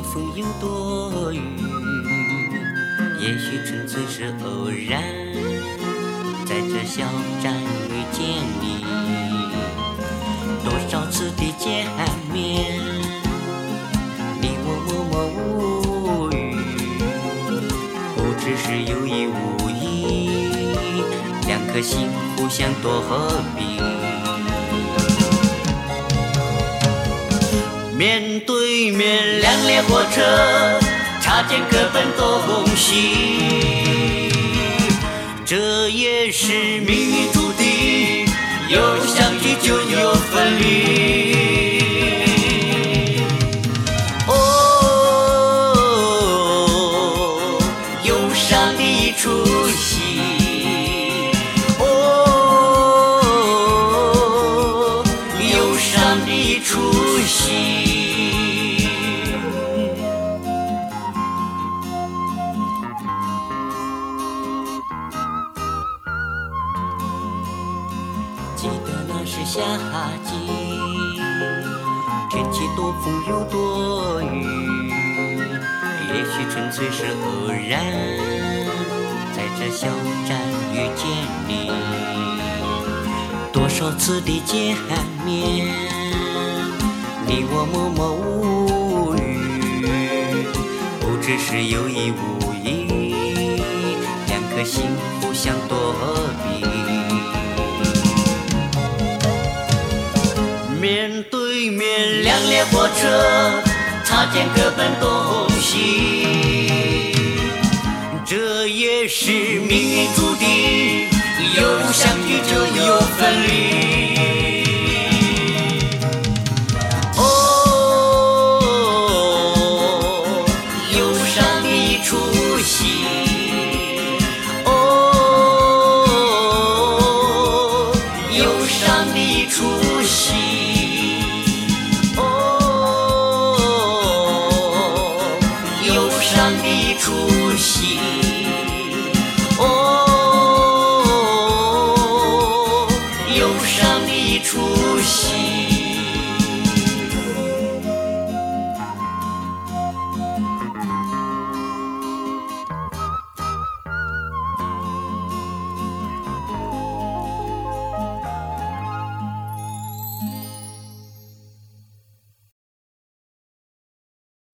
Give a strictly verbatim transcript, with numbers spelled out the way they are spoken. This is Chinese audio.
风有多雨，也许纯粹是偶然，在这小站遇见你，多少次的见面，你我默默无语，不只是有意无意，两颗心互相多何必。面对面两列火车，擦肩各奔东西，这也是命运注定，有相聚就有分离。哦，忧伤的一出戏，哦，忧伤的一出戏。记得那是夏季，天气多风又多雨，也许纯粹是偶然，在这小站遇见你，多少次的见面，你我默默无语，不只是有意无意，两颗心互相躲避。面对面两列火车，擦肩各奔东西，这也是命运注定，有相聚就有分离。哦，忧伤的一出戏，哦，忧伤的一出戏。